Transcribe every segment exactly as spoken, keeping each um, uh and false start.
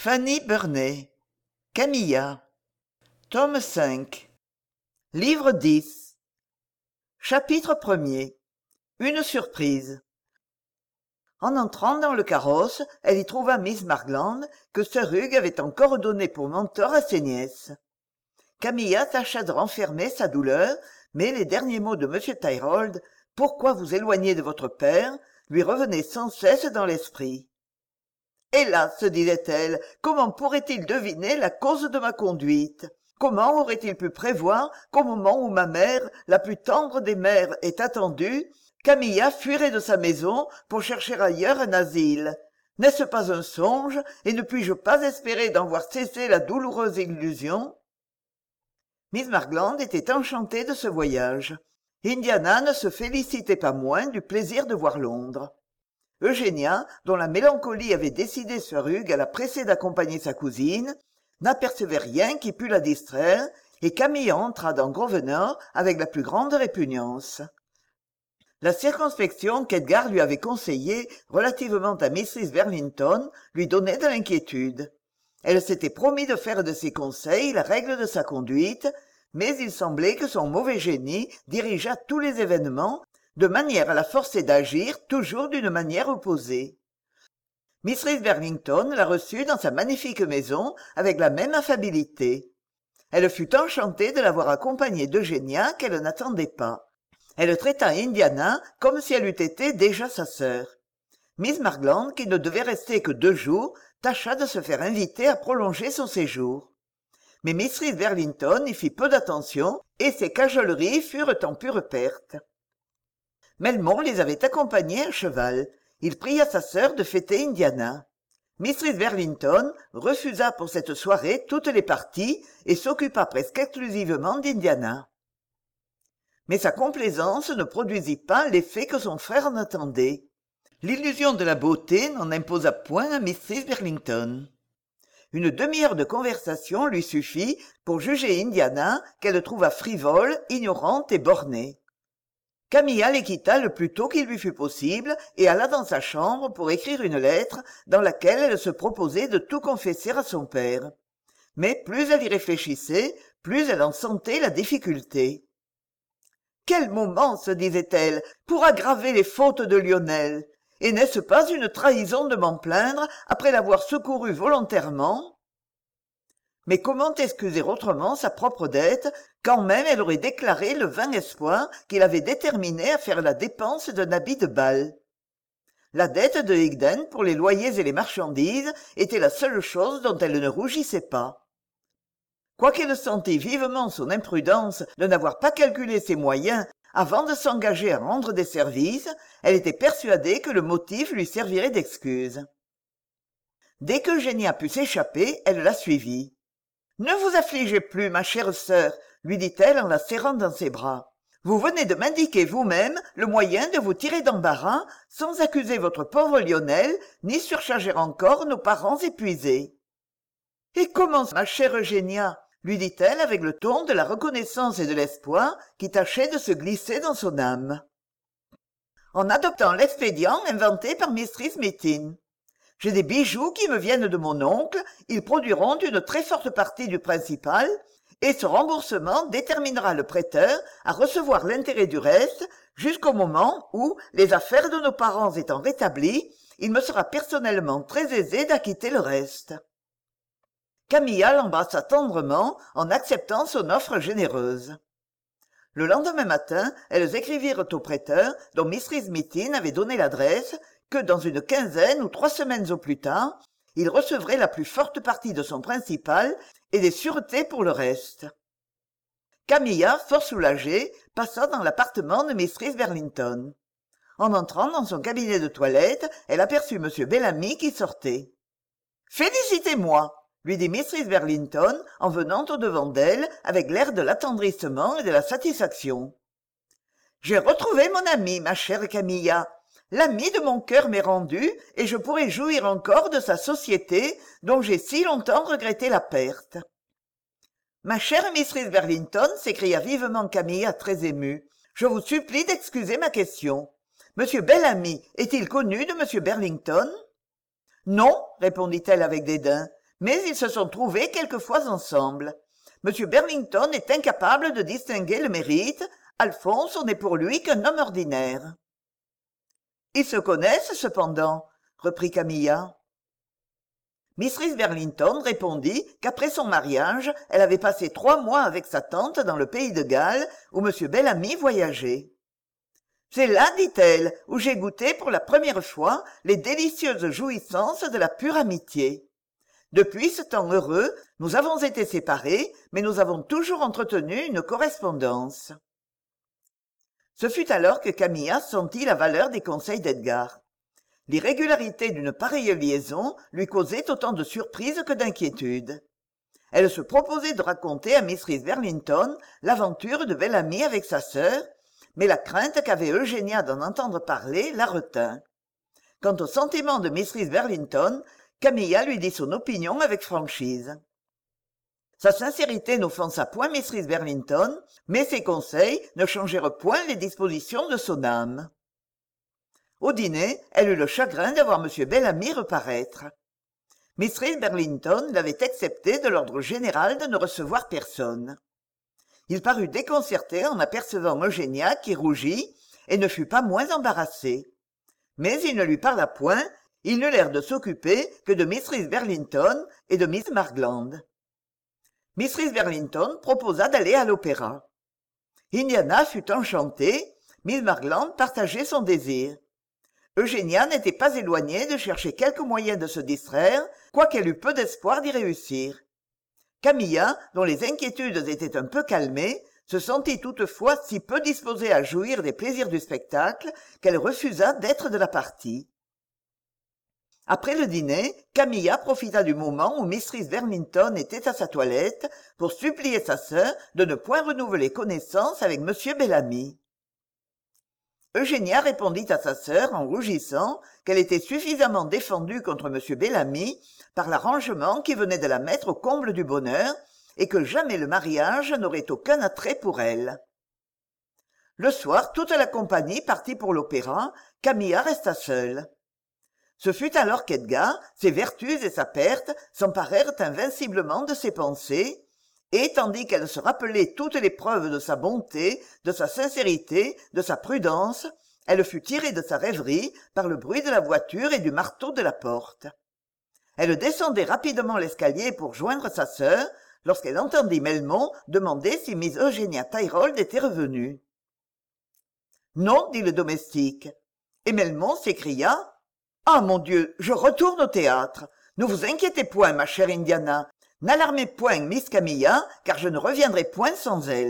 Fanny Burney, Camilla, Tome cinq, Livre dix, Chapitre premier. Une surprise. En entrant dans le carrosse, elle y trouva miss Margland, que sir Hugh avait encore donné pour mentor à ses nièces. Camilla tâcha de renfermer sa douleur, mais les derniers mots de m Tyrrell, « Pourquoi vous éloigner de votre père ?» lui revenaient sans cesse dans l'esprit. Hélas, se disait-elle, comment pourrait-il deviner la cause de ma conduite? Comment aurait-il pu prévoir qu'au moment où ma mère, la plus tendre des mères, est attendue, Camilla fuirait de sa maison pour chercher ailleurs un asile? N'est-ce pas un songe, et ne puis-je pas espérer d'en voir cesser la douloureuse illusion? Miss Margland était enchantée de ce voyage. Indiana ne se félicitait pas moins du plaisir de voir Londres. Eugénia, dont la mélancolie avait décidé sir Hugh à la presser d'accompagner sa cousine, n'apercevait rien qui pût la distraire, et Camille entra dans Grosvenor avec la plus grande répugnance. La circonspection qu'Edgar lui avait conseillée relativement à Mrs Burlington lui donnait de l'inquiétude. Elle s'était promis de faire de ses conseils la règle de sa conduite, mais il semblait que son mauvais génie dirigeât tous les événements de manière à la forcer d'agir toujours d'une manière opposée. Mrs Burlington la reçut dans sa magnifique maison avec la même affabilité. Elle fut enchantée de l'avoir accompagnée d'Eugénia qu'elle n'attendait pas. Elle traita Indiana comme si elle eût été déjà sa sœur. Miss Margland, qui ne devait rester que deux jours, tâcha de se faire inviter à prolonger son séjour. Mais Mrs Burlington y fit peu d'attention et ses cajoleries furent en pure perte. Melmond les avait accompagnés à cheval. Il pria sa sœur de fêter Indiana. Mrs Burlington refusa pour cette soirée toutes les parties et s'occupa presque exclusivement d'Indiana. Mais sa complaisance ne produisit pas l'effet que son frère en attendait. L'illusion de la beauté n'en imposa point à Mrs Burlington. Une demi-heure de conversation lui suffit pour juger Indiana qu'elle trouva frivole, ignorante et bornée. Camilla les quitta le plus tôt qu'il lui fut possible et alla dans sa chambre pour écrire une lettre dans laquelle elle se proposait de tout confesser à son père. Mais plus elle y réfléchissait, plus elle en sentait la difficulté. « Quel moment, se disait-elle, pour aggraver les fautes de Lionel! Et n'est-ce pas une trahison de m'en plaindre après l'avoir secouru volontairement ?» Mais comment excuser autrement sa propre dette, quand même elle aurait déclaré le vain espoir qu'il avait déterminé à faire la dépense d'un habit de bal. La dette de Higden pour les loyers et les marchandises était la seule chose dont elle ne rougissait pas. Quoiqu'elle sentît vivement son imprudence de n'avoir pas calculé ses moyens avant de s'engager à rendre des services, elle était persuadée que le motif lui servirait d'excuse. Dès qu'Eugénia put s'échapper, elle la suivit. « Ne vous affligez plus, ma chère sœur, » lui dit-elle en la serrant dans ses bras. « Vous venez de m'indiquer vous-même le moyen de vous tirer d'embarras sans accuser votre pauvre Lionel, ni surcharger encore nos parents épuisés. »« Et comment, ma chère Eugénia ?» lui dit-elle avec le ton de la reconnaissance et de l'espoir qui tâchaient de se glisser dans son âme. « En adoptant l'expédient inventé par mistress Mittin. J'ai des bijoux qui me viennent de mon oncle, ils produiront une très forte partie du principal, et ce remboursement déterminera le prêteur à recevoir l'intérêt du reste jusqu'au moment où, les affaires de nos parents étant rétablies, il me sera personnellement très aisé d'acquitter le reste. » Camilla l'embrassa tendrement en acceptant son offre généreuse. Le lendemain matin, elles écrivirent au prêteur, dont mistress Mittin avait donné l'adresse, que dans une quinzaine ou trois semaines au plus tard, il recevrait la plus forte partie de son principal et des sûretés pour le reste. Camilla, fort soulagée, passa dans l'appartement de mistress Burlington. En entrant dans son cabinet de toilette, elle aperçut m Bellamy qui sortait. « Félicitez-moi !» lui dit mistress Burlington en venant au-devant d'elle avec l'air de l'attendrissement et de la satisfaction. « J'ai retrouvé mon ami, ma chère Camilla. L'ami de mon cœur m'est rendu, et je pourrai jouir encore de sa société dont j'ai si longtemps regretté la perte. »« Ma chère mistress Burlington, » s'écria vivement Camilla très émue, « je vous supplie d'excuser ma question. Monsieur Bellamy est-il connu de monsieur Burlington ?»« Non, » répondit-elle avec dédain, mais ils se sont trouvés quelquefois ensemble. M. Burlington est incapable de distinguer le mérite. Alphonse n'est pour lui qu'un homme ordinaire. Ils se connaissent cependant, reprit Camilla. Mrs. Burlington répondit qu'après son mariage, elle avait passé trois mois avec sa tante dans le pays de Galles, où M. Bellamy voyageait. C'est là, dit-elle, où j'ai goûté pour la première fois les délicieuses jouissances de la pure amitié. Depuis ce temps heureux, nous avons été séparés, mais nous avons toujours entretenu une correspondance. Ce fut alors que Camilla sentit la valeur des conseils d'Edgar. L'irrégularité d'une pareille liaison lui causait autant de surprise que d'inquiétude. Elle se proposait de raconter à Mrs. Burlington l'aventure de Bellamy avec sa sœur, mais la crainte qu'avait Eugénia d'en entendre parler la retint. Quant aux sentiments de Mrs. Burlington, Camilla lui dit son opinion avec franchise. Sa sincérité n'offensa point Mrs. Burlington, mais ses conseils ne changèrent point les dispositions de son âme. Au dîner, elle eut le chagrin de voir M. Bellamy reparaître. Mrs. Burlington l'avait excepté de l'ordre général de ne recevoir personne. Il parut déconcerté en apercevant Eugénia qui rougit et ne fut pas moins embarrassé. Mais il ne lui parla point, il n'eut l'air de s'occuper que de Mrs. Burlington et de Miss Margland. Mrs. Burlington proposa d'aller à l'opéra. Indiana fut enchantée, Miss Margland partageait son désir. Eugénia n'était pas éloignée de chercher quelque moyen de se distraire, quoiqu'elle eût peu d'espoir d'y réussir. Camilla, dont les inquiétudes étaient un peu calmées, se sentit toutefois si peu disposée à jouir des plaisirs du spectacle qu'elle refusa d'être de la partie. Après le dîner, Camilla profita du moment où Mrs. Burlington était à sa toilette pour supplier sa sœur de ne point renouveler connaissance avec M. Bellamy. Eugénia répondit à sa sœur en rougissant qu'elle était suffisamment défendue contre M. Bellamy par l'arrangement qui venait de la mettre au comble du bonheur et que jamais le mariage n'aurait aucun attrait pour elle. Le soir, toute la compagnie partit pour l'opéra, Camilla resta seule. Ce fut alors qu'Edgar, ses vertus et sa perte s'emparèrent invinciblement de ses pensées, et tandis qu'elle se rappelait toutes les preuves de sa bonté, de sa sincérité, de sa prudence, elle fut tirée de sa rêverie par le bruit de la voiture et du marteau de la porte. Elle descendait rapidement l'escalier pour joindre sa sœur, lorsqu'elle entendit Melmont demander si Miss Eugénia Thirihold était revenue. « Non, » dit le domestique. Et Melmont s'écria « Ah, mon Dieu, je retourne au théâtre. Ne vous inquiétez point, ma chère Indiana. N'alarmez point Miss Camilla, car je ne reviendrai point sans elle. »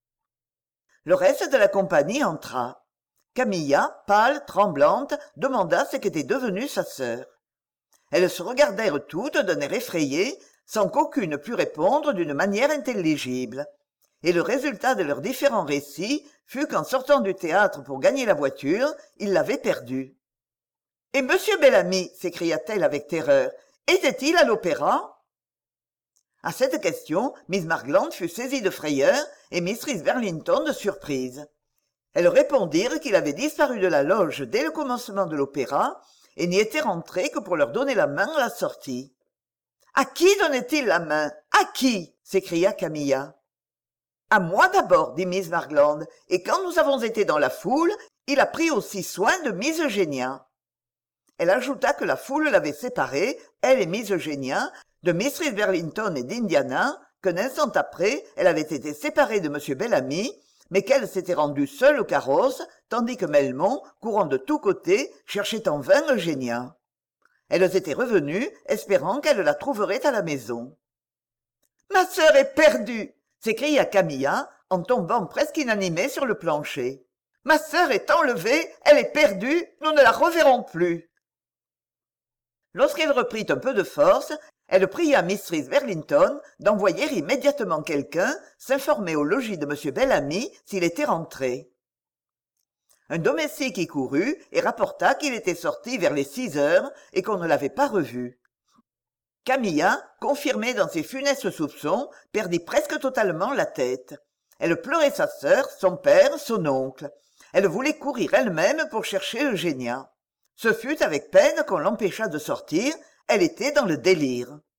Le reste de la compagnie entra. Camilla, pâle, tremblante, demanda ce qu'était devenue sa sœur. Elles se regardèrent toutes d'un air effrayé, sans qu'aucune pût répondre d'une manière intelligible. Et le résultat de leurs différents récits fut qu'en sortant du théâtre pour gagner la voiture, ils l'avaient perdue. « Et monsieur Bellamy, s'écria-t-elle avec terreur, était-il à l'opéra ?» À cette question, Miss Margland fut saisie de frayeur et Mrs. Burlington de surprise. Elles répondirent qu'il avait disparu de la loge dès le commencement de l'opéra et n'y était rentré que pour leur donner la main à la sortie. « À qui donnait-il la main? À qui ?» s'écria Camilla. « À moi d'abord, dit Miss Margland, et quand nous avons été dans la foule, il a pris aussi soin de Miss Eugénia. » Elle ajouta que la foule l'avait séparée, elle et Miss Eugénia, de Mrs. Burlington et d'Indiana, qu'un instant après, elle avait été séparée de M. Bellamy, mais qu'elle s'était rendue seule au carrosse, tandis que Melmont, courant de tous côtés, cherchait en vain Eugénia. Elles étaient revenues, espérant qu'elle la trouverait à la maison. « Ma sœur est perdue !» s'écria Camilla, en tombant presque inanimée sur le plancher. « Ma sœur est enlevée, elle est perdue, nous ne la reverrons plus !» Lorsqu'elle reprit un peu de force, elle pria Mrs. Burlington d'envoyer immédiatement quelqu'un s'informer au logis de M. Bellamy s'il était rentré. Un domestique y courut et rapporta qu'il était sorti vers les six heures et qu'on ne l'avait pas revu. Camilla, confirmée dans ses funestes soupçons, perdit presque totalement la tête. Elle pleurait sa sœur, son père, son oncle. Elle voulait courir elle-même pour chercher Eugénia. Ce fut avec peine qu'on l'empêcha de sortir, elle était dans le délire.